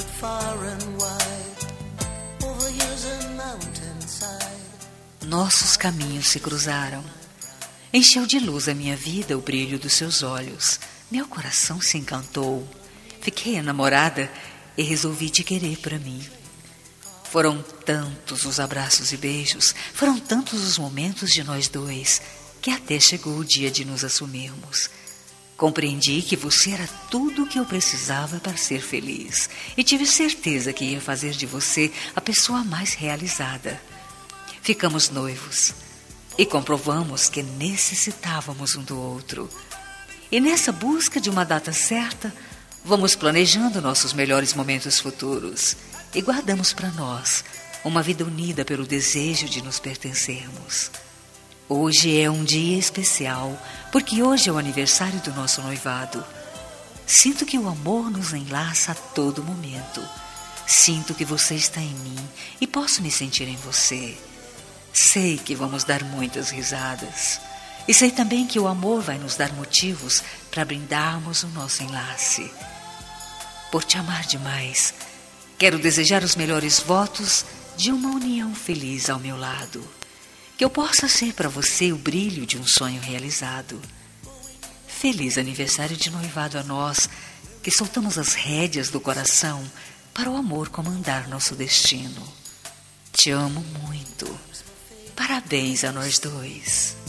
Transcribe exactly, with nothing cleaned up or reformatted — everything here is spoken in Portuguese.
Nossos caminhos se cruzaram. Encheu de luz a minha vida o brilho dos seus olhos. Meu coração se encantou. Fiquei enamorada e resolvi te querer para mim. Foram tantos os abraços e beijos, foram tantos os momentos de nós dois, que até chegou o dia de nos assumirmos. Compreendi que você era tudo o que eu precisava para ser feliz e tive certeza que ia fazer de você a pessoa mais realizada. Ficamos noivos e comprovamos que necessitávamos um do outro. E nessa busca de uma data certa, vamos planejando nossos melhores momentos futuros e guardamos para nós uma vida unida pelo desejo de nos pertencermos. Hoje é um dia especial, porque hoje é o aniversário do nosso noivado. Sinto que o amor nos enlaça a todo momento. Sinto que você está em mim e posso me sentir em você. Sei que vamos dar muitas risadas. E sei também que o amor vai nos dar motivos para brindarmos o nosso enlace. Por te amar demais, quero desejar os melhores votos de uma união feliz ao meu lado. Que eu possa ser para você o brilho de um sonho realizado. Feliz aniversário de noivado a nós, que soltamos as rédeas do coração para o amor comandar nosso destino. Te amo muito. Parabéns a nós dois.